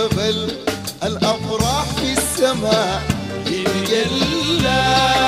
كوكب الأفراح في السماء يتجلى.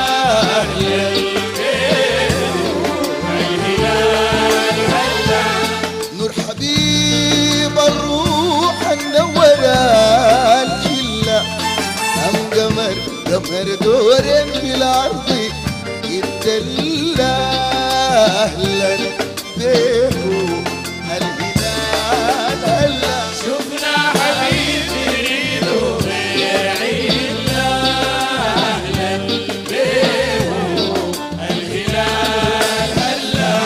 نور حبيب الروح منورة الجلة، أم قمر قمر دورين في الأرض يتدلى. أهلا بيكو الهلال هلا شفنا حبيبي يريدوا بيعينا. أهلا بيكو الهلال هلا.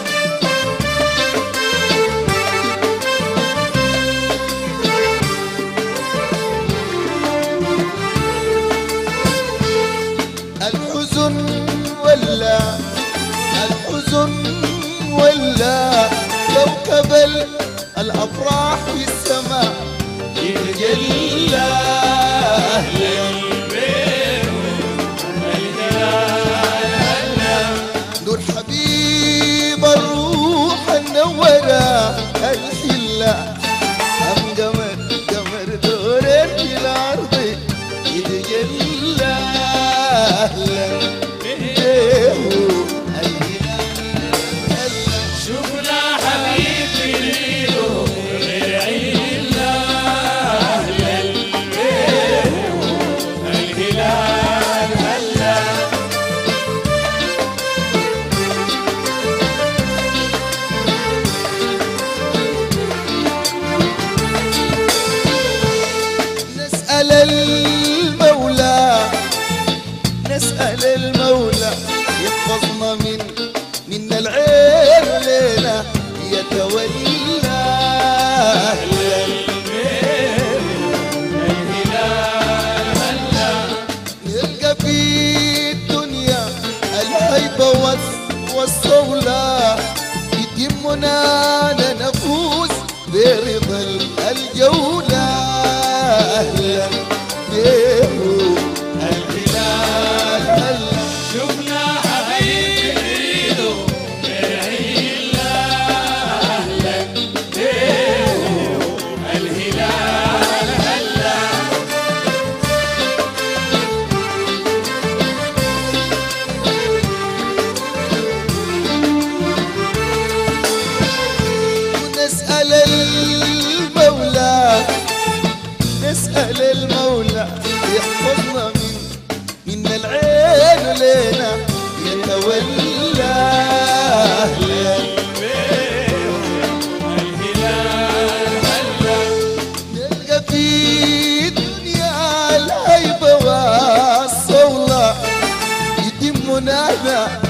الحزن ولا الحزن ولا كوكب الأفراح في السماء يتجلى. أهلا بيكو الهلال هلا. نور حبيب الروح منورة الحلة، أم قمر قمر دورين في الأرض يتجلى. أهلا بيهو الهلال شفنا حبيبي يريدوا بيعينا. أهلا بيكو الهلال هلا. نسأل المولى نسأل المولى يحفظنا من العين ليلة يتولى. أهلا بيكو الهلال هلا. نلقى في الدنيا الهيبة والصولة يتمنا نفوس برضا الجولة. أهلا بيهو الهلال هلا. شفنا حبيبي يريدوا بيعينا. أهلا بيكو الهلال هلا. ونسأل المولى نسأل المولى يحفظنا من العين لينا يتولى. أهلا بيكو الهلال هلا. نلقى في الدنيا الهيبة والصولة يتمنا